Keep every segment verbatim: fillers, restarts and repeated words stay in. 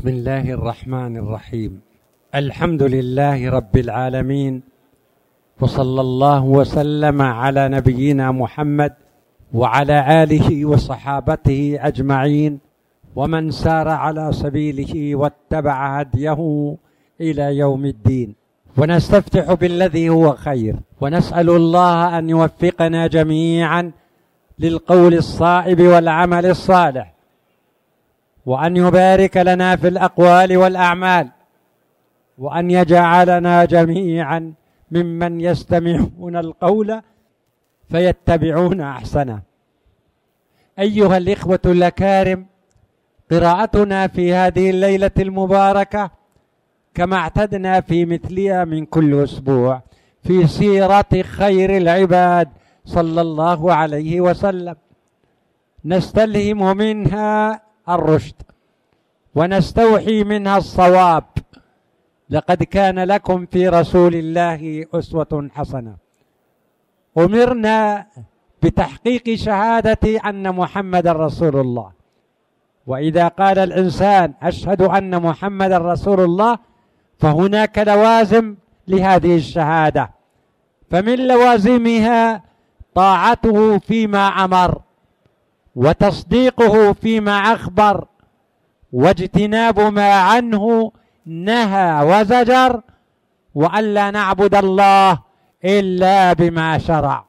بسم الله الرحمن الرحيم. الحمد لله رب العالمين، وصلى الله وسلم على نبينا محمد وعلى آله وصحابته أجمعين، ومن سار على سبيله واتبع هديه إلى يوم الدين. ونستفتح بالذي هو خير، ونسأل الله أن يوفقنا جميعا للقول الصائب والعمل الصالح، وأن يبارك لنا في الأقوال والأعمال، وأن يجعلنا جميعا ممن يستمعون القول فيتبعون أحسنه. أيها الإخوة الأكارم، قراءتنا في هذه الليلة المباركة كما اعتدنا في مثلها من كل أسبوع في سيرة خير العباد صلى الله عليه وسلم، نستلهم منها الرشد ونستوحي منها الصواب. لقد كان لكم في رسول الله أسوة حسنة. أمرنا بتحقيق شهادة أن محمد رسول الله، وإذا قال الإنسان أشهد أن محمد رسول الله فهناك لوازم لهذه الشهادة، فمن لوازمها طاعته فيما أمر، وتصديقه فيما أخبر، واجتناب ما عنه نهى وزجر، وأن لا نعبد الله إلا بما شرع.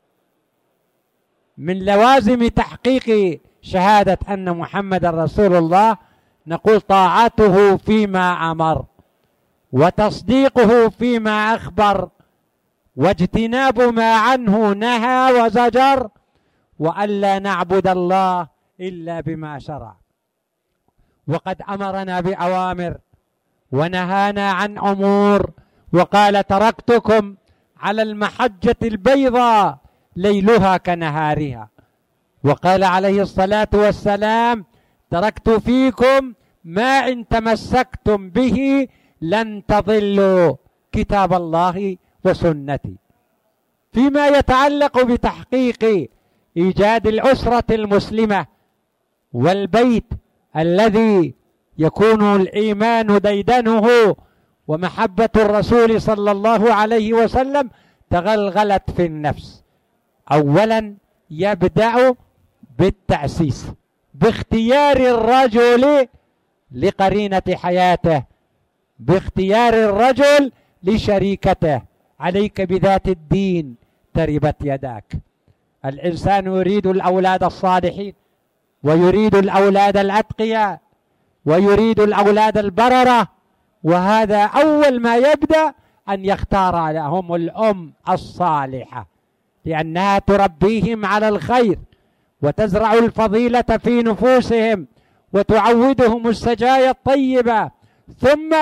من لوازم تحقيق شهادة أن محمد رسول الله نقول طاعته فيما أمر، وتصديقه فيما أخبر، واجتناب ما عنه نهى وزجر، وأن لا نعبد الله إلا بما شرع. وقد أمرنا بأوامر ونهانا عن أمور، وقال تركتكم على المحجة البيضاء ليلها كنهارها. وقال عليه الصلاة والسلام تركت فيكم ما إن تمسكتم به لن تضلوا كتاب الله وسنتي. فيما يتعلق بتحقيق إيجاد الأسرة المسلمة والبيت الذي يكون الإيمان ديدنه ومحبة الرسول صلى الله عليه وسلم تغلغلت في النفس، أولا يبدأ بالتأسيس باختيار الرجل لقرينة حياته، باختيار الرجل لشريكته. عليك بذات الدين تربت يداك. الإنسان يريد الأولاد الصالحين، ويريد الأولاد الأتقياء، ويريد الأولاد البررة، وهذا أول ما يبدأ أن يختار لهم الأم الصالحة، لأنها تربيهم على الخير وتزرع الفضيلة في نفوسهم وتعودهم السجايا الطيبة. ثم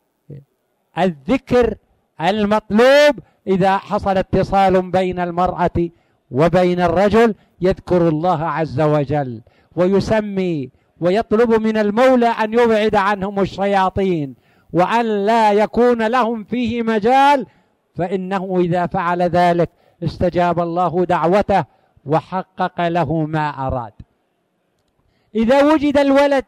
الذكر المطلوب إذا حصل اتصال بين المرأة وبين الرجل، يذكر الله عز وجل ويسمي ويطلب من المولى أن يبعد عنهم الشياطين وأن لا يكون لهم فيه مجال، فإنه إذا فعل ذلك استجاب الله دعوته وحقق له ما أراد. إذا وجد الولد،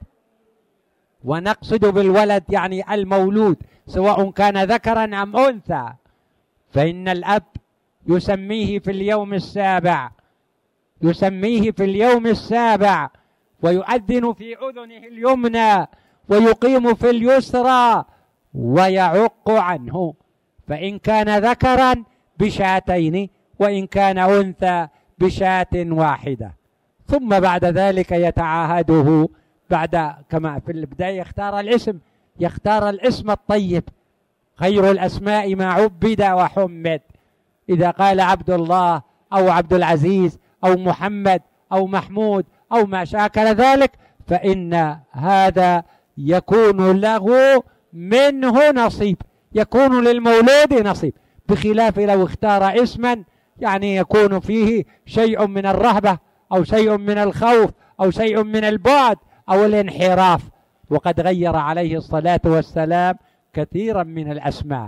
ونقصد بالولد يعني المولود سواء كان ذكرا أم أنثى، فإن الأب يسميه في اليوم السابع يسميه في اليوم السابع ويؤذن في أذنه اليمنى ويقيم في اليسرى ويعق عنه، فإن كان ذكرا بشاتين، وإن كان أنثى بشاة واحدة. ثم بعد ذلك يتعاهده، بعد كما في البداية يختار الاسم يختار الاسم الطيب، خير الأسماء ما عبد وحمد. إذا قال عبد الله أو عبد العزيز أو محمد أو محمود أو ما شاكل ذلك، فإن هذا يكون له منه نصيب، يكون للمولود نصيب، بخلاف لو اختار اسما يعني يكون فيه شيء من الرهبة أو شيء من الخوف أو شيء من البعد أو الانحراف. وقد غير عليه الصلاة والسلام كثيرا من الأسماء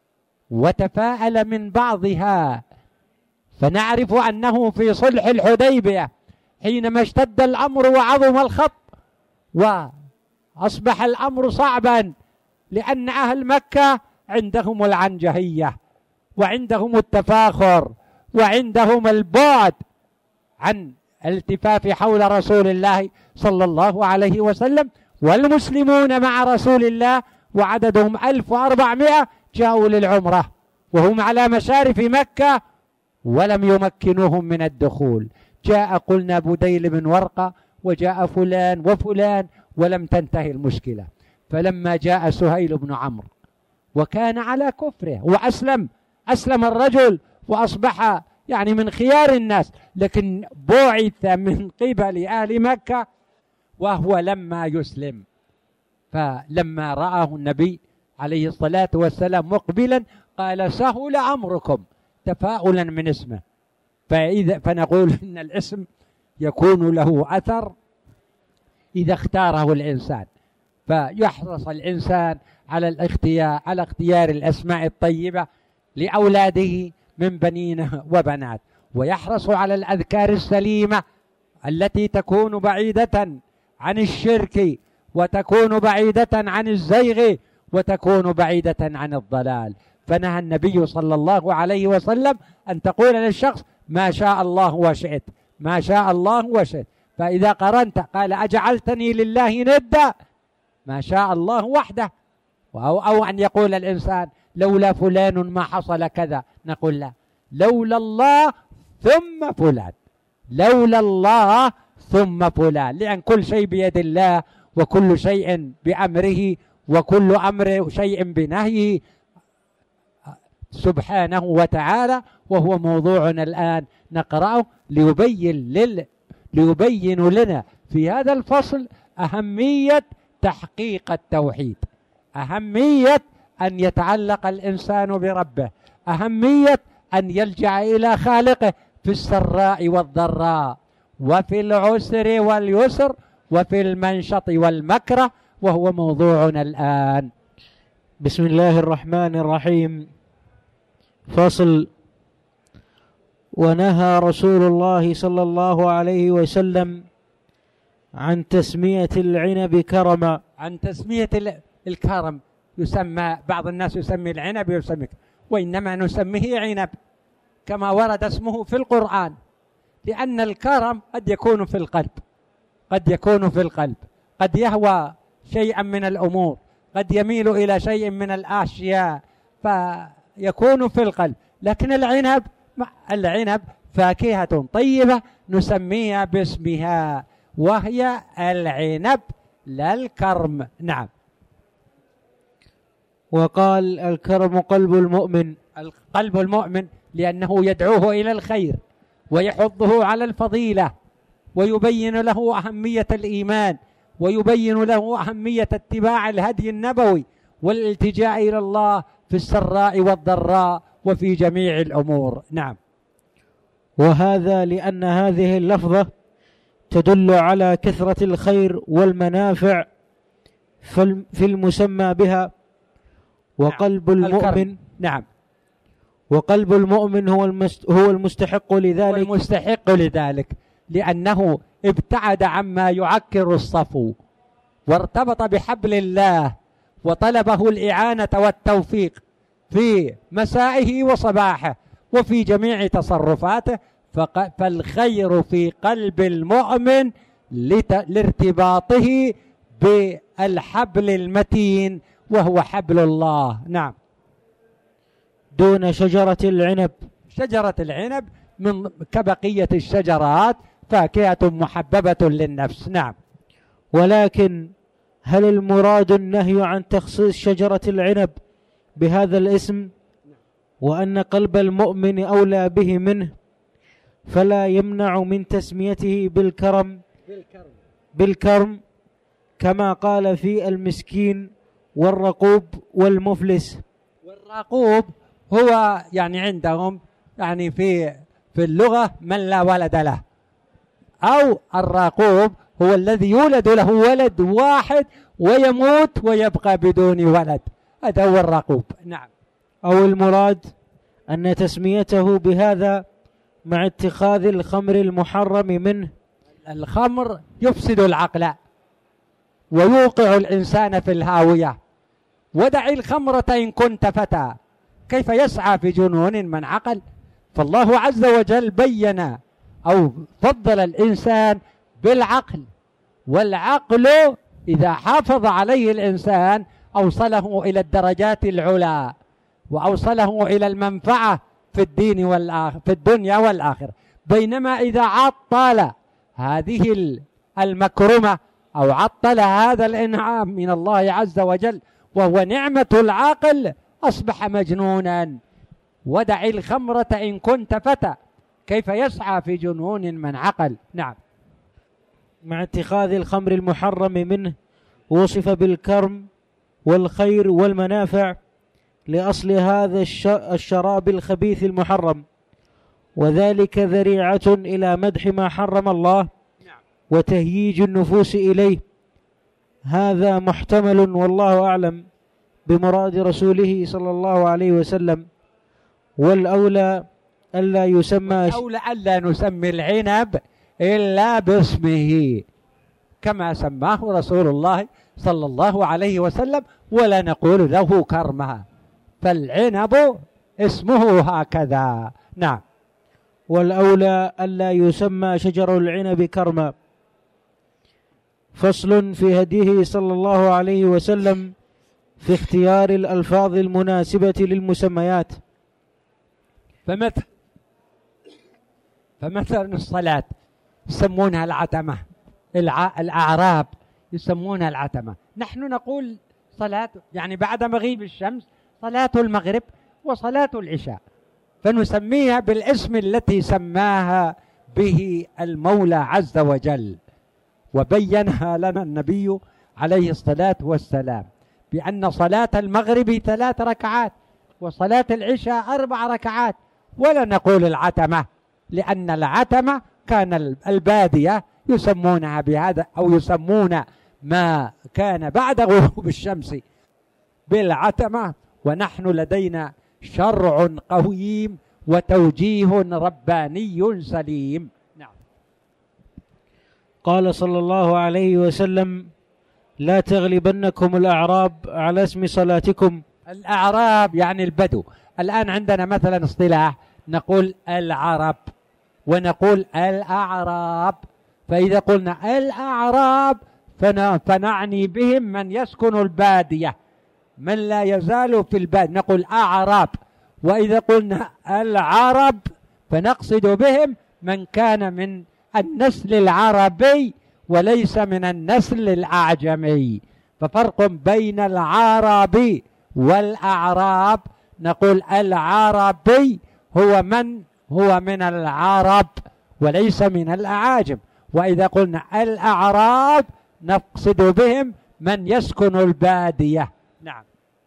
وتفاءل من بعضها، فنعرف أنه في صلح الحديبية حينما اشتد الأمر وعظم الخط أصبح الأمر صعبا، لأن أهل مكة عندهم العنجهية وعندهم التفاخر وعندهم البعد عن الالتفاف حول رسول الله صلى الله عليه وسلم، والمسلمون مع رسول الله وعددهم ألف وأربعمائة جاءوا للعمرة وهم على مشارف مكة ولم يمكنوهم من الدخول. جاء قلنا بديل بن ورقة وجاء فلان وفلان ولم تنتهي المشكلة. فلما جاء سهيل بن عمرو وكان على كفره وأسلم، أسلم الرجل وأصبح يعني من خيار الناس، لكن بعث من قبل أهل مكة وهو لما يسلم. فلما رآه النبي عليه الصلاة والسلام مقبلا قال سهل أمركم، تفاؤلا من اسمه. فإذا فنقول إن الاسم يكون له أثر إذا اختاره الإنسان، فيحرص الإنسان على الاختيار على اختيار الأسماء الطيبة لأولاده من بنين وبنات، ويحرص على الأذكار السليمة التي تكون بعيدة عن الشرك وتكون بعيدة عن الزيغ وتكون بعيدة عن الضلال. فنهى النبي صلى الله عليه وسلم أن تقول للشخص ما شاء الله وشئت، ما شاء الله وشئت. فإذا قرنت قال أجعلتني لله ندا، ما شاء الله وحده. أو, أو أن يقول الإنسان لولا فلان ما حصل كذا، نقول لا، لولا الله ثم فلان، لولا الله ثم فلان، لأن كل شيء بيد الله وكل شيء بأمره وكل أمر شيء بنهيه سبحانه وتعالى. وهو موضوعنا الآن نقرأه ليبين, لل... ليبين لنا في هذا الفصل أهمية تحقيق التوحيد، أهمية أن يتعلق الإنسان بربه، أهمية أن يلجأ إلى خالقه في السراء والضراء وفي العسر واليسر وفي المنشط والمكره، وهو موضوعنا الآن. بسم الله الرحمن الرحيم. فصل: ونهى رسول الله صلى الله عليه وسلم عن تسمية العنب كرما. عن تسمية الكرم، يسمى بعض الناس يسمي العنب يسمي، وإنما نسميه عنب كما ورد اسمه في القرآن، لأن الكرم قد يكون في القلب، قد يكون في القلب، قد يهوى شيئا من الأمور، قد يميل إلى شيء من الأشياء فيكون في القلب. لكن العنب العنب فاكهة طيبة نسميها باسمها وهي العنب لا الكرم. نعم. وقال الكرم قلب المؤمن، قلب المؤمن لأنه يدعوه إلى الخير ويحضه على الفضيلة ويبين له أهمية الإيمان ويبين له أهمية اتباع الهدي النبوي والالتجاء إلى الله في السراء والضراء وفي جميع الأمور. نعم. وهذا لأن هذه اللفظة تدل على كثرة الخير والمنافع في المسمى بها. وقلب نعم. المؤمن نعم. وقلب المؤمن هو هو المستحق لذلك، المستحق لذلك لأنه ابتعد عما يعكر الصفو وارتبط بحبل الله وطلبه الإعانة والتوفيق في مسائه وصباحه وفي جميع تصرفاته. فالخير في قلب المؤمن لارتباطه بالحبل المتين وهو حبل الله. نعم. دون شجرة العنب. شجرة العنب من كبقية الشجرات فاكهة محببة للنفس. نعم. ولكن هل المراد النهي عن تخصيص شجرة العنب بهذا الاسم وأن قلب المؤمن أولى به منه، فلا يمنع من تسميته بالكرم بالكرم, بالكرم كما قال في المسكين والرقوب والمفلس. والرقوب هو يعني عندهم يعني في في اللغة من لا ولد له، أو الراقوب هو الذي يولد له ولد واحد ويموت ويبقى بدون ولد، هذا هو الراقوب. نعم. أو المراد أن تسميته بهذا مع اتخاذ الخمر المحرم منه. الخمر يفسد العقل ويوقع الإنسان في الهاوية. ودع الخمرة إن كنت فتى، كيف يسعى في جنون من عقل. فالله عز وجل بين أو فضل الإنسان بالعقل، والعقل إذا حافظ عليه الإنسان أوصله إلى الدرجات العلى، وأوصله إلى المنفعة في الدين والآخر في الدنيا والآخرة. بينما إذا عطل هذه المكرمة أو عطل هذا الإنعام من الله عز وجل وهو نعمة العقل أصبح مجنونا. ودع الخمرة إن كنت فتى، كيف يسعى في جنون من عقل. نعم. مع اتخاذ الخمر المحرم منه وصف بالكرم والخير والمنافع لأصل هذا الشراب الخبيث المحرم، وذلك ذريعة إلى مدح ما حرم الله وتهييج النفوس إليه. هذا محتمل والله أعلم بمراد رسوله صلى الله عليه وسلم. والأولى ألا يسمى الأولى ألا نسمي العنب إلا باسمه كما سماه رسول الله صلى الله عليه وسلم، ولا نقول له كرمها، فالعنب اسمه هكذا. نعم. والأولى ألا يسمى شجر العنب كرما. فصل في هديه صلى الله عليه وسلم في اختيار الألفاظ المناسبة للمسميات. فمثل فمثلا الصلاة يسمونها العتمة، الع... الأعراب يسمونها العتمة. نحن نقول صلاة يعني بعد مغيب الشمس صلاة المغرب وصلاة العشاء، فنسميها بالاسم التي سماها به المولى عز وجل، وبينها لنا النبي عليه الصلاة والسلام بأن صلاة المغرب ثلاث ركعات وصلاة العشاء أربع ركعات، ولا نقول العتمة، لأن العتمة كان البادية يسمونها بهذا، أو يسمون ما كان بعد غروب الشمس بالعتمة، ونحن لدينا شرع قويم وتوجيه رباني سليم. نعم. قال صلى الله عليه وسلم: لا تغلبنكم الأعراب على اسم صلاتكم. الأعراب يعني البدو. الآن عندنا مثلا اصطلاح نقول العرب ونقول الأعراب، فإذا قلنا الأعراب فنعني بهم من يسكن البادية، من لا يزال في البادية نقول أعراب، وإذا قلنا العرب فنقصد بهم من كان من النسل العربي وليس من النسل الأعجمي. ففرق بين العربي والأعراب، نقول العربي هو من هو من العرب وليس من الأعاجم، وإذا قلنا الأعراب نقصد بهم من يسكن البادية. نعم.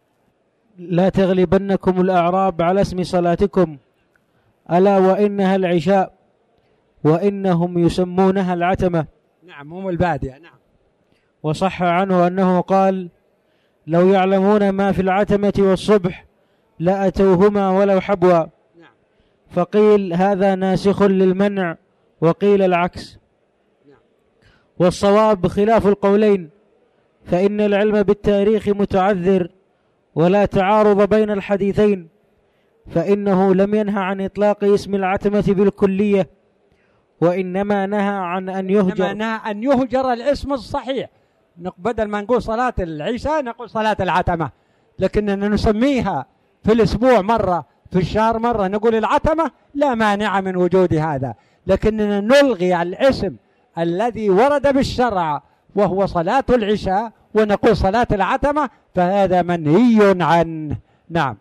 لا تغلبنكم الأعراب على اسم صلاتكم، ألا وإنها العشاء وإنهم يسمونها العتمة. نعم، هم البادية. نعم. وصح عنه أنه قال: لو يعلمون ما في العتمة والصبح لأتوهما ولو حبوا. نعم. فقيل هذا ناسخ للمنع، وقيل العكس. نعم. والصواب خلاف القولين، فإن العلم بالتاريخ متعذر ولا تعارض بين الحديثين، فإنه لم ينهى عن إطلاق اسم العتمة بالكلية، وإنما نهى عن أن يهجر إنما نهى أن يهجر الاسم الصحيح. بدل ما نقول صلاة العشاء نقول صلاة العتمة، لكننا نسميها في الأسبوع مرة، في الشهر مرة نقول العتمة، لا مانع من وجود هذا، لكننا نلغي الاسم الذي ورد بالشرع وهو صلاة العشاء ونقول صلاة العتمة، فهذا منهي عنه. نعم.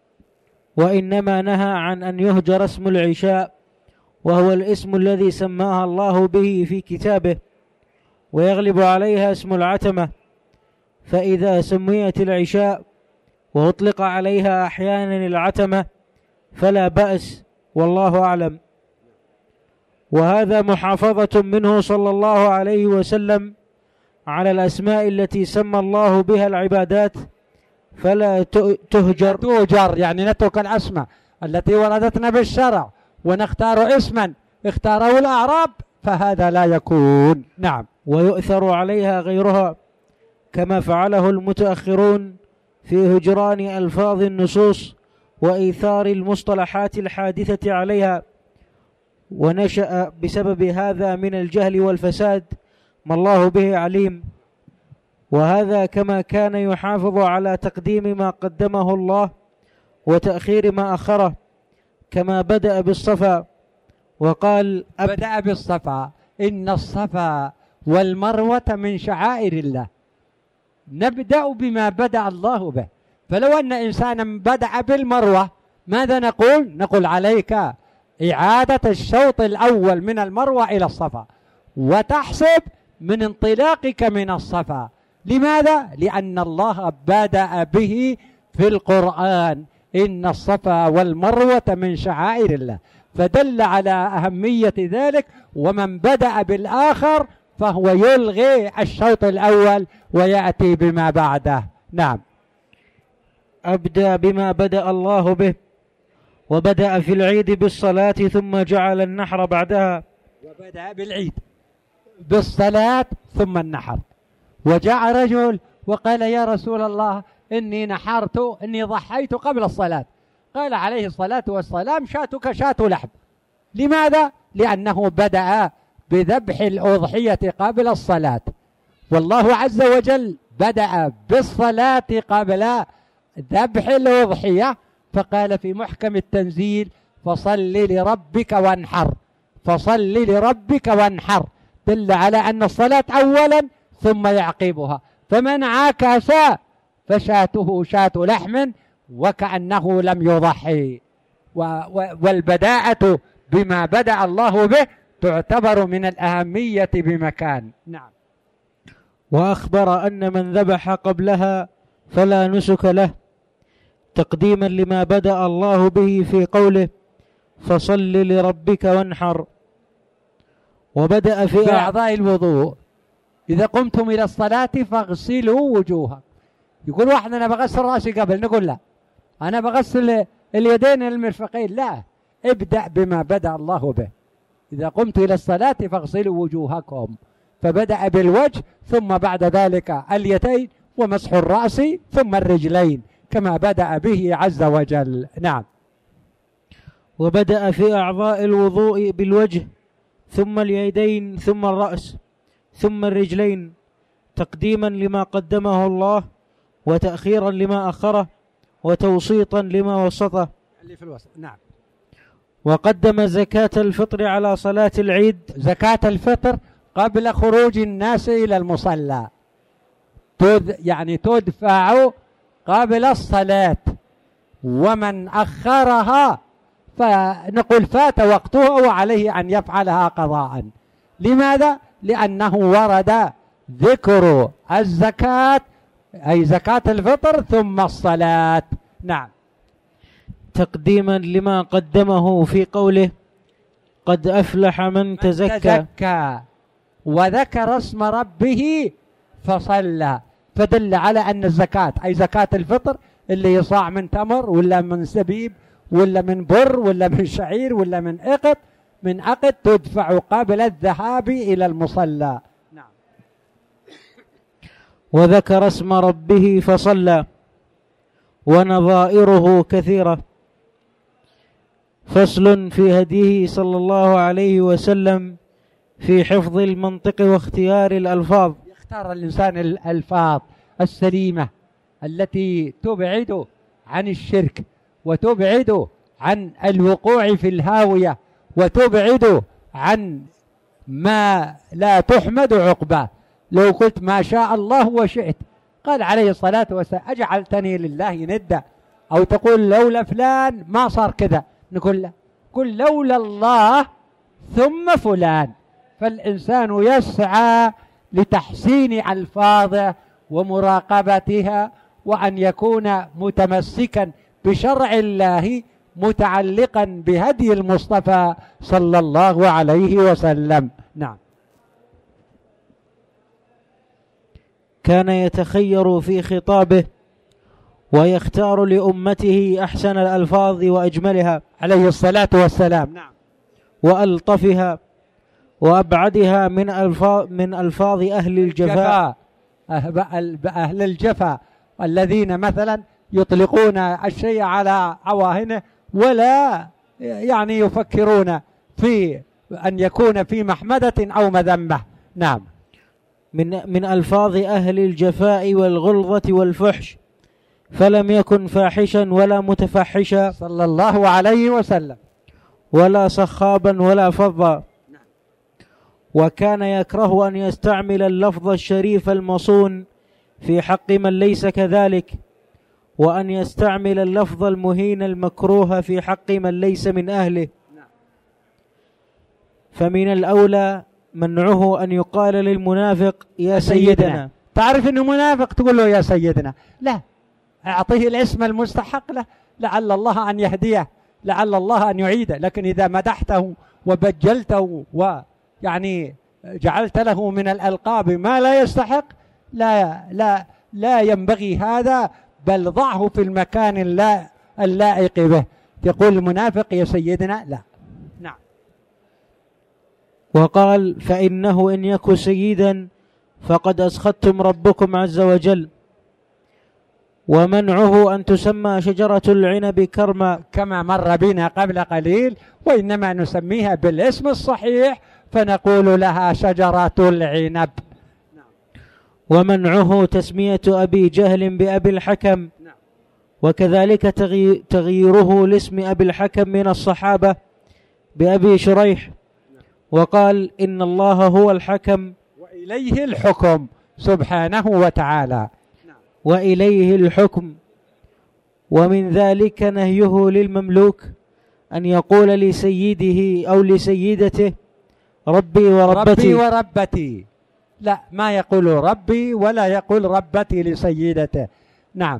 وإنما نهى عن أن يهجر اسم العشاء، وهو الاسم الذي سماها الله به في كتابه، ويغلب عليها اسم العتمة، فإذا سميت العشاء وأطلق عليها أحيانا العتمة فلا بأس، والله أعلم. وهذا محافظة منه صلى الله عليه وسلم على الأسماء التي سمى الله بها العبادات، فلا تهجر تهجر يعني نترك الأسماء التي وردتنا بالشرع ونختار اسما اختاره الأعراب، فهذا لا يكون. نعم. ويؤثر عليها غيرها، كما فعله المتأخرون في هجران ألفاظ النصوص وإيثار المصطلحات الحادثة عليها، ونشأ بسبب هذا من الجهل والفساد ما الله به عليم. وهذا كما كان يحافظ على تقديم ما قدمه الله وتأخير ما أخره، كما بدأ بالصفا وقال بدأ بالصفا، إن الصفا والمروة من شعائر الله. نبدأ بما بدأ الله به. فلو أن إنسانا بدأ بالمروة ماذا نقول؟ نقول عليك إعادة الشوط الأول من المروة إلى الصفا، وتحسب من انطلاقك من الصفا. لماذا؟ لأن الله بدأ به في القرآن، إن الصفا والمروة من شعائر الله، فدل على أهمية ذلك. ومن بدأ بالآخر فهو يلغي الشوط الأول ويأتي بما بعده. نعم. أبدأ بما بدأ الله به، وبدأ في العيد بالصلاة ثم جعل النحر بعدها. وبدأ بالعيد بالصلاة ثم النحر. وجاء رجل وقال يا رسول الله إني نحرت، إني ضحيت قبل الصلاة. قال عليه الصلاة والسلام شاتك شات لحم. لماذا؟ لأنه بدأ بذبح الأضحية قبل الصلاة، والله عز وجل بدأ بالصلاة قبل ذبح الأضحية، فقال في محكم التنزيل فصل لربك وانحر، فصل لربك وانحر، دل على أن الصلاة أولا ثم يعقبها. فمن عاكس فشاته شات لحم وكأنه لم يضحي. والبداءة بما بدأ الله به تعتبر من الأهمية بمكان. نعم. وأخبر أن من ذبح قبلها فلا نسك له، تقديما لما بدأ الله به في قوله فصل لربك وانحر. وبدأ في أعضاء الوضوء، إذا قمتم إلى الصلاة فاغسلوا وجوهكم. يقول واحد أنا بغسل رأسي قبل، نقول لا، أنا بغسل اليدين المرفقين. لا، ابدأ بما بدأ الله به. إذا قمت إلى الصلاة فاغسلوا وجوهكم، فبدأ بالوجه ثم بعد ذلك اليدين ومسح الرأس ثم الرجلين كما بدأ به عز وجل. نعم. وبدأ في أعضاء الوضوء بالوجه ثم اليدين ثم الرأس ثم الرجلين، تقديما لما قدمه الله وتأخيرا لما أخره وتوسيطا لما وسطه. اللي في الوسط. نعم. وقدم زكاة الفطر على صلاة العيد. زكاة الفطر قبل خروج الناس إلى المصلى، يعني تدفع قبل الصلاة، ومن أخرها فنقول فات وقتها وعليه أن يفعلها قضاء. لماذا؟ لأنه ورد ذكر الزكاة أي زكاة الفطر ثم الصلاة. نعم. تقديما لما قدمه في قوله قد أفلح من تزكى, تزكى وذكر اسم ربه فصلى، فدل على أن الزكاة أي زكاة الفطر اللي يصاع من تمر ولا من زبيب ولا من بر ولا من شعير ولا من أقط من أقط تدفع قبل الذهاب إلى المصلى. نعم. وذكر اسم ربه فصلى، ونظائره كثيرة. فصل في هديه صلى الله عليه وسلم في حفظ المنطق واختيار الألفاظ. يختار الإنسان الألفاظ السليمة التي تبعد عن الشرك وتبعد عن الوقوع في الهاوية وتبعد عن ما لا تحمد عقباه. لو قلت ما شاء الله وشئت، قال عليه الصلاة والسلام أجعلتني لله ندا، أو تقول لولا فلان ما صار كذا، نقول لا، قل لولا الله ثم فلان. فالإنسان يسعى لتحسين ألفاظه ومراقبتها، وأن يكون متمسكا بشرع الله متعلقا بهدي المصطفى صلى الله عليه وسلم. نعم. كان يتخير في خطابه ويختار لأمته أحسن الألفاظ وأجملها عليه الصلاة والسلام. نعم. وألطفها وأبعدها من ألفاظ من ألفاظ أهل الجفاء. أهل الجفا الذين مثلا يطلقون الشيء على عواهنه ولا يعني يفكرون في أن يكون في محمدة أو مذمة. نعم. من من ألفاظ أهل الجفاء والغلظة والفحش، فلم يكن فاحشا ولا متفحشا صلى الله عليه وسلم، ولا صخابا ولا فظا، وكان يكره أن يستعمل اللفظ الشريف المصون في حق من ليس كذلك، وأن يستعمل اللفظ المهين المكروه في حق من ليس من أهله. فمن الأولى منعه أن يقال للمنافق يا سيدنا. تعرف أنه منافق تقول له يا سيدنا؟ لا، أعطيه الاسم المستحق له، لعل الله أن يهديه، لعل الله أن يعيده. لكن إذا مدحته وبجلته ويعني جعلت له من الألقاب ما لا يستحق، لا لا لا ينبغي هذا، بل ضعه في المكان اللا اللائق به. تقول المنافق يا سيدنا؟ لا. نعم. وقال فإنه إن يك سيدا فقد أسخطتم ربكم عز وجل. ومنعه أن تسمى شجرة العنب كرما كما مر بنا قبل قليل، وإنما نسميها بالاسم الصحيح فنقول لها شجرة العنب. ومنعه تسمية أبي جهل بأبي الحكم، وكذلك تغييره لاسم أبي الحكم من الصحابة بأبي شريح، وقال إن الله هو الحكم وإليه الحكم سبحانه وتعالى. وإليه الحكم. ومن ذلك نهيه للمملوك أن يقول لسيده أو لسيدته ربي وربتي. ربي وربتي، لا، ما يقول ربي ولا يقول ربتي لسيدته. نعم.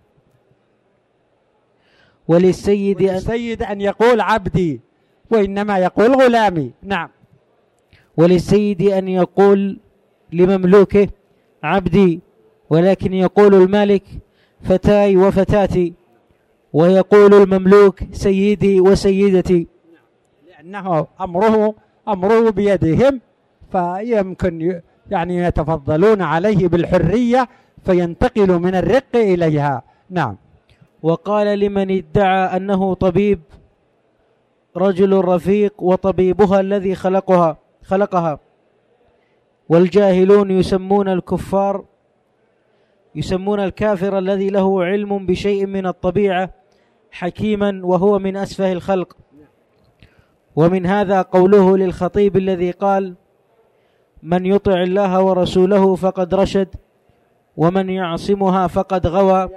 وللسيد وللسيد أن يقول عبدي، وإنما يقول غلامي. نعم. وللسيد أن يقول لمملوكه عبدي، ولكن يقول المالك فتاي وفتاتي، ويقول المملوك سيدي وسيدتي، لأنه أمره أمره بيدهم، فيمكن يعني يتفضلون عليه بالحرية فينتقل من الرق إليها. نعم. وقال لمن ادعى أنه طبيب رجل رفيق وطبيبها الذي خلقها خلقها والجاهلون يسمون الكفار يسمون الكافر الذي له علم بشيء من الطبيعة حكيما وهو من أسفه الخلق. ومن هذا قوله للخطيب الذي قال من يطع الله ورسوله فقد رشد ومن يعصمها فقد غوى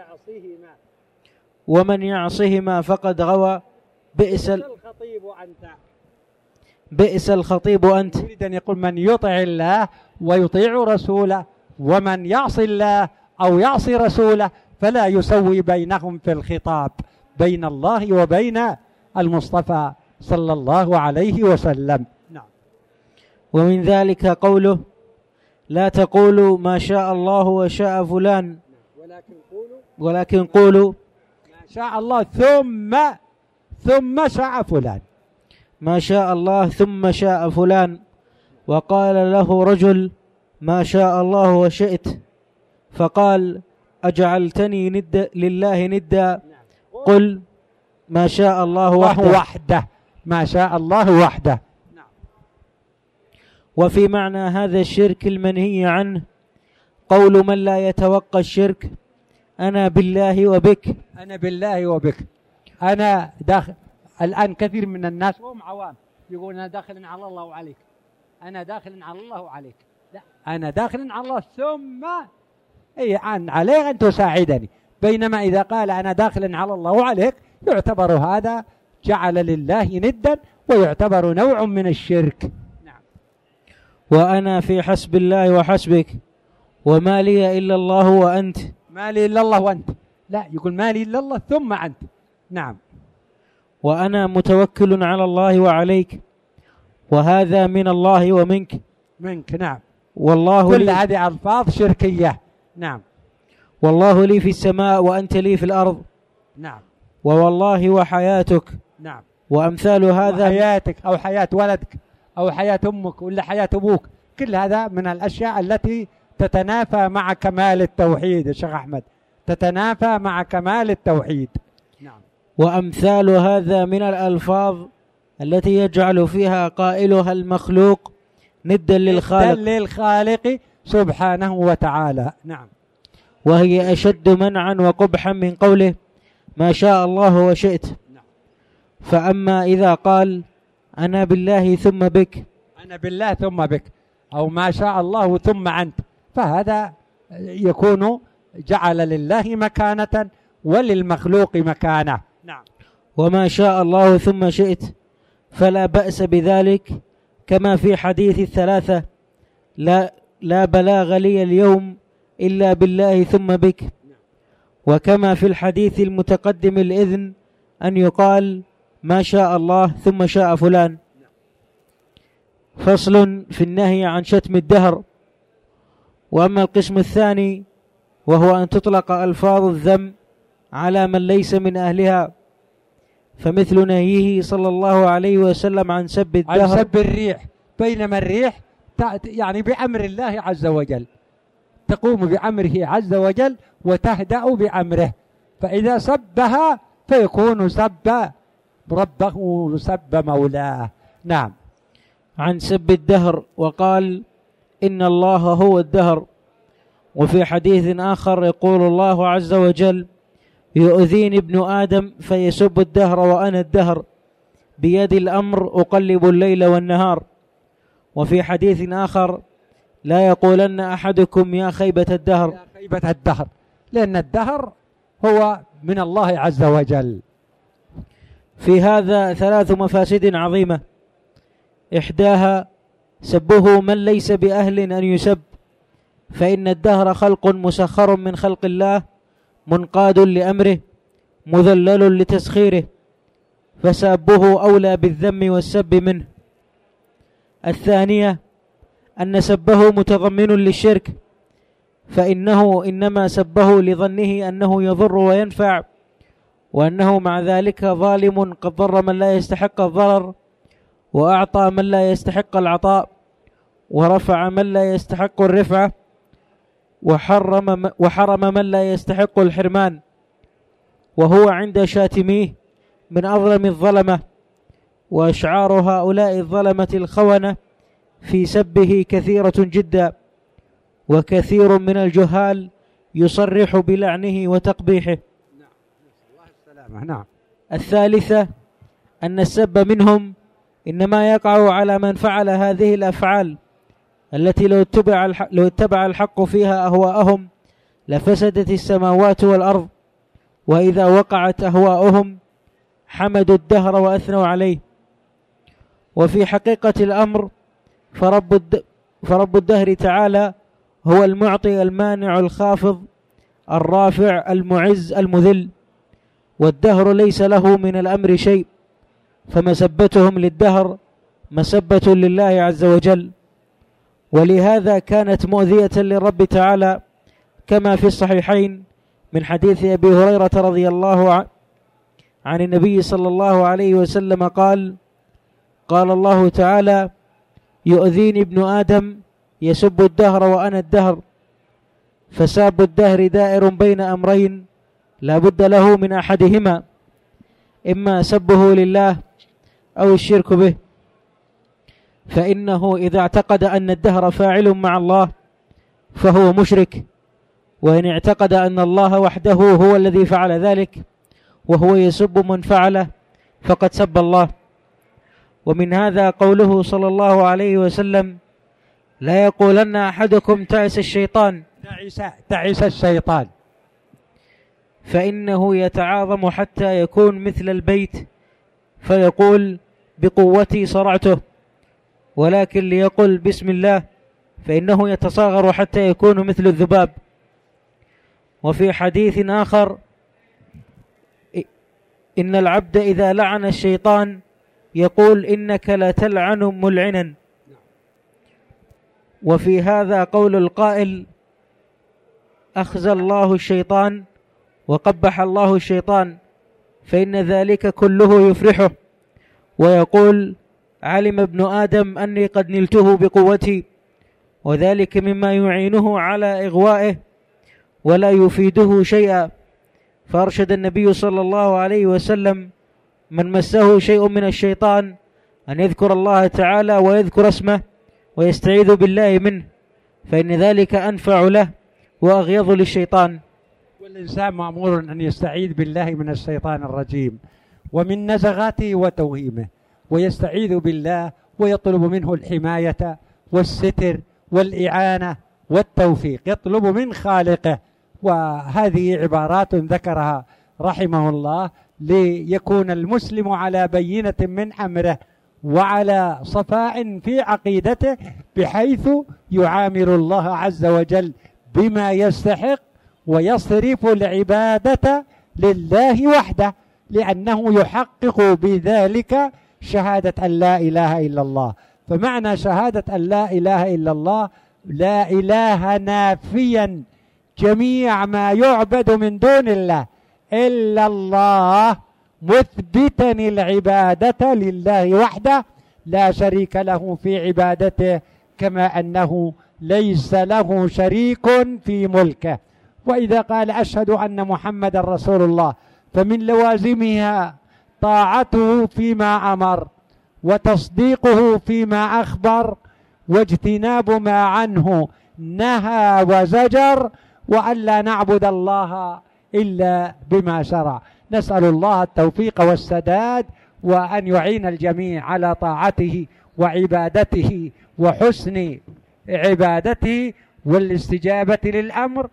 ومن يعصهما فقد غوى بئس الخطيب أنت بئس الخطيب أنت. يريد أن يقول من يطع الله ويطيع رسوله، ومن يعصي الله أو يعصي رسوله فلا يسوي بينهم في الخطاب، بين الله وبين المصطفى صلى الله عليه وسلم. نعم. ومن ذلك قوله لا تقولوا ما شاء الله وشاء فلان، ولكن قولوا ولكن قولوا ما شاء الله ثم ثم شاء فلان، ما شاء الله ثم شاء فلان. وقال له رجل ما شاء الله وشئت، فقال أجعلتني ند لله ندا، قل ما شاء الله وحده, وحده ما شاء الله وحده. وفي معنى هذا الشرك المنهي عنه قول من لا يتوقع الشرك أنا بالله وبك. أنا بالله وبك. أنا داخل الآن كثير من الناس هم عوام يقول أنا داخل على الله وعليك، أنا داخل على الله وعليك. لا، أنا داخل على الله ثم أي عن عليك أن تساعدني. بينما إذا قال أنا داخل على الله وعليك يعتبر هذا جعل لله ندا ويعتبر نوع من الشرك. نعم. وأنا في حسب الله وحسبك وما لي إلا الله وأنت. ما لي إلا الله وأنت، لا، يقول ما لي إلا الله ثم أنت. نعم. وأنا متوكل على الله وعليك، وهذا من الله ومنك. منك. نعم. والله كل هذه ألفاظ شركية. نعم. والله لي في السماء وأنت لي في الأرض. نعم. ووالله وحياتك. نعم. وأمثال هذا حياتك أو حياة ولدك أو حياة أمك ولا حياة أبوك، كل هذا من الأشياء التي تتنافى مع كمال التوحيد يا شيخ أحمد، تتنافى مع كمال التوحيد. نعم. وأمثال هذا من الألفاظ التي يجعل فيها قائلها المخلوق ندا للخالق ندا للخالق سبحانه وتعالى. نعم. وهي أشد منعا وقبحا من قوله ما شاء الله وشئت. فأما إذا قال أنا بالله ثم بك، أنا بالله ثم بك، أو ما شاء الله ثم أنت، فهذا يكون جعل لله مكانة وللمخلوق مكانة. نعم. وما شاء الله ثم شئت فلا بأس بذلك، كما في حديث الثلاثة لا, لا بلاغ لي اليوم إلا بالله ثم بك، وكما في الحديث المتقدم الإذن أن يقال ما شاء الله ثم شاء فلان. فصل في النهي عن شتم الدهر. وأما القسم الثاني وهو أن تطلق ألفاظ الذم على من ليس من أهلها، فمثل نهيه صلى الله عليه وسلم عن سب الدهر، عن سب الريح، بينما الريح يعني بأمر الله عز وجل، تقوم بأمره عز وجل وتهدأ بأمره، فإذا سبها فيكون سب ربه سب مولاه. نعم. عن سب الدهر وقال إن الله هو الدهر. وفي حديث آخر يقول الله عز وجل يؤذيني ابن آدم فيسب الدهر وأنا الدهر بيد الأمر أقلب الليل والنهار. وفي حديث آخر لا يقولن أحدكم يا خيبة الدهر، يا خيبة الدهر، لأن الدهر هو من الله عز وجل. في هذا ثلاث مفاسد عظيمة، إحداها سبه من ليس بأهل أن يسب، فإن الدهر خلق مسخر من خلق الله منقاد لأمره مذلل لتسخيره، فسابه أولى بالذم والسب منه. الثانية أن سبه متضمن للشرك، فإنه إنما سبه لظنه أنه يضر وينفع، وأنه مع ذلك ظالم قد ضر من لا يستحق الضرر، وأعطى من لا يستحق العطاء، ورفع من لا يستحق الرفعة، وحرم, وحرم من لا يستحق الحرمان، وهو عند شاتميه من أظلم الظلمة. وأشعار هؤلاء الظلمة الخونة في سبه كثيرة جدا، وكثير من الجهال يصرح بلعنه وتقبيحه. نعم. الثالثة أن السب منهم إنما يقع على من فعل هذه الأفعال التي لو اتبع الحق, لو اتبع الحق فيها أهواءهم لفسدت السماوات والأرض، وإذا وقعت أهواؤهم حمدوا الدهر وأثنوا عليه. وفي حقيقة الأمر فرب, الد... فرب الدهر تعالى هو المعطي المانع الخافض الرافع المعز المذل، والدهر ليس له من الأمر شيء، فمسبتهم للدهر مسبة لله عز وجل. ولهذا كانت مؤذية للرب تعالى، كما في الصحيحين من حديث أبي هريرة رضي الله عنه عن النبي صلى الله عليه وسلم قال قال الله تعالى يؤذيني ابن آدم يسب الدهر وأنا الدهر. فساب الدهر دائر بين أمرين لا بد له من أحدهما، إما سبه لله أو الشرك به، فإنه إذا اعتقد أن الدهر فاعل مع الله فهو مشرك، وإن اعتقد أن الله وحده هو الذي فعل ذلك وهو يسب من فعله فقد سب الله. ومن هذا قوله صلى الله عليه وسلم لا يقولن أحدكم تعس الشيطان تعس, تعس الشيطان، فإنه يتعاظم حتى يكون مثل البيت فيقول بقوتي صرعته، ولكن ليقل بسم الله فإنه يتصاغر حتى يكون مثل الذباب. وفي حديث آخر إن العبد إذا لعن الشيطان يقول إنك لا تلعن ملعنا. وفي هذا قول القائل أخزى الله الشيطان وقبح الله الشيطان، فإن ذلك كله يفرحه، ويقول علم ابن آدم أني قد نلته بقوتي، وذلك مما يعينه على إغوائه ولا يفيده شيئا. فأرشد النبي صلى الله عليه وسلم من مسه شيء من الشيطان أن يذكر الله تعالى ويذكر اسمه ويستعيذ بالله منه، فإن ذلك أنفع له وأغيظ للشيطان. والإنسان مأمور أن يستعيذ بالله من الشيطان الرجيم ومن نزغاته وتوهيمه، ويستعيذ بالله ويطلب منه الحماية والستر والإعانة والتوفيق، يطلب من خالقه. وهذه عبارات ذكرها رحمه الله ليكون المسلم على بينة من أمره وعلى صفاء في عقيدته، بحيث يعامل الله عز وجل بما يستحق ويصرف العبادة لله وحده، لأنه يحقق بذلك شهادة أن لا إله إلا الله. فمعنى شهادة أن لا إله إلا الله لا إله نافيا جميع ما يعبد من دون الله إلا الله، مثبتا العبادة لله وحده لا شريك له في عبادته، كما أنه ليس له شريك في ملكه. وإذا قال أشهد أن محمد رسول الله فمن لوازمها طاعته فيما أمر وتصديقه فيما أخبر واجتناب ما عنه نهى وزجر، وأن لا نعبد الله إلا بما شرع. نسأل الله التوفيق والسداد، وأن يعين الجميع على طاعته وعبادته وحسن عبادته والاستجابة للأمر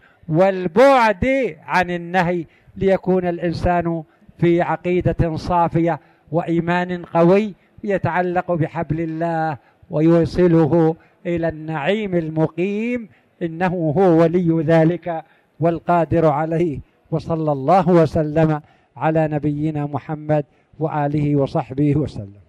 والبعد عن النهي، ليكون الإنسان في عقيدة صافية وإيمان قوي يتعلق بحبل الله ويوصله إلى النعيم المقيم، إنه هو ولي ذلك والقادر عليه. وصلى الله وسلم على نبينا محمد وآله وصحبه وسلم.